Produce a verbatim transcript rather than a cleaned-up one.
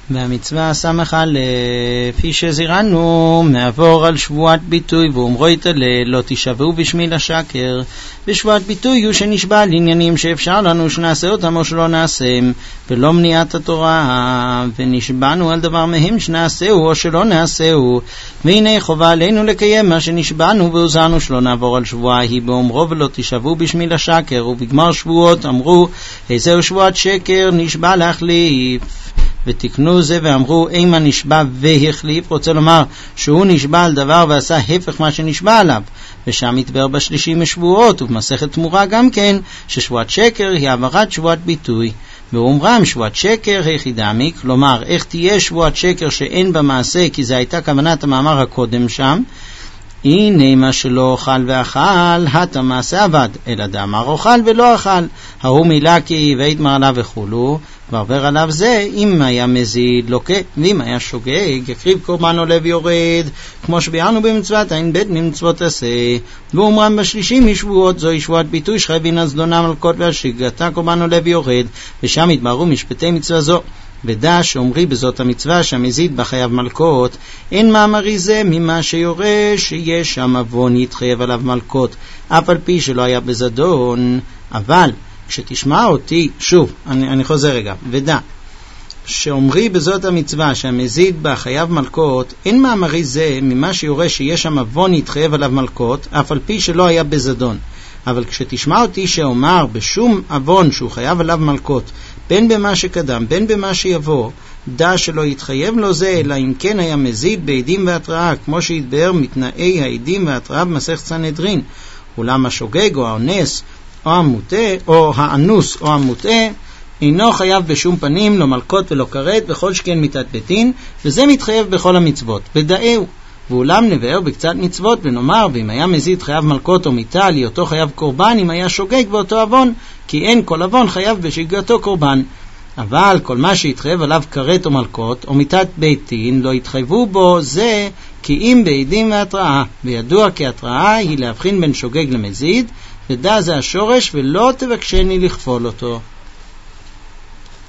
והמצווה סמכה לפי שזירנו מעבור על שבועת ביטוי ואומרו יתלה לא תשבעו בשמי לשקר. בשבועת ביטוי הוא שנשבע על עניינים שאפשר לנו שנעשה אותם או שלא נעשם ולא מניעת התורה, ונשבענו על דבר מהם שנעשהו או שלא נעשהו, והנה חובה עלינו לקיים מה שנשבענו והוזרנו שלא נעבור על שבועה היא באומרו ולא תשבעו בשמי לשקר. ובגמר שבועות אמרו איזהו שבועת שקר נשבע להחליף, ותקנו זה ואמרו אימה נשבע והחליף, רוצה לומר שהוא נשבע על דבר ועשה הפך מה שנשבע עליו. ושם יתבר בשלישי משבועות ובמסכת תמורה גם כן ששבועת שקר היא עברת שבועת ביטוי. ואומרם שבועת שקר היחידמי, כלומר איך תהיה שבועת שקר שאין בה מעשה, כי זה הייתה כוונת המאמר הקודם שם, הנה מה שלא אוכל ואכל הת המעשה עבד, אלא דאמר אוכל ולא אכל, ההוא מילה כי ויתמר עליו וכולו, ועבר עליו זה אם היה מזיד לוקה, ואם היה שוגג יקריב קורבן עולה ויורד, כמו שביארנו במצוות אין בית ממצוות עשה. ואומרם בשלישי משבועות זוהי שבועת ביטוי שחייבין על זדונה מלכות והשגתה קורבן עולה ויורד, ושם יתבררו משפטי מצווה זו. ודע שאומרי בזאת המצווה שהמזיד בה חייב מלכות, אין מאמרי זה ממה שיורש שיש שם עוון יתחייב עליו מלכות, אף על פי שלא היה בזדון. אבל כשתשמע אותי, שוב, אני, אני חוזר רגע, ודע שאומרי בזאת המצווה שהמזיד בה חייב מלכות, אין מאמרי זה ממה שיורש שיש שם עוון יתחייב עליו מלכות, אף על פי שלא היה בזדון. אבל כשתשמע אותי שאומר בשום עוון שהוא חייב עליו מלכות, בין במה שקדם בין במה שיבוא, דע שלא יתחייב לו זה, אלא אם כן היה מזיד בעדים והתראה, כמו שהתבאר מתנאי העדים והתראה במסכת סנהדרין. אולם השוגג או האונס או המוטה או האנוס או המוטה אינו חייב בשום פנים, לא מלכות ולא כרת, וכל שכן מיתת ביתין, וזה מתחייב בכל המצוות. ודאהו, ואולם נבאר בקצת מצוות ונאמר, ואם היה מזיד חייב מלכות או מיתה, להיותו חייב קורבן אם היה שוגג באותו עוון, כי אין כל עוון חייב בשגגתו קורבן. אבל כל מה שהתחייב עליו כרת או מלכות או מיתת ביתין לא התחייבו בו זה, כי אם בעדים והתראה, וידוע כי התראה היא להבחין בין שוגג למזיד, ודע זה השורש ולא תבקשני לכפול אותו.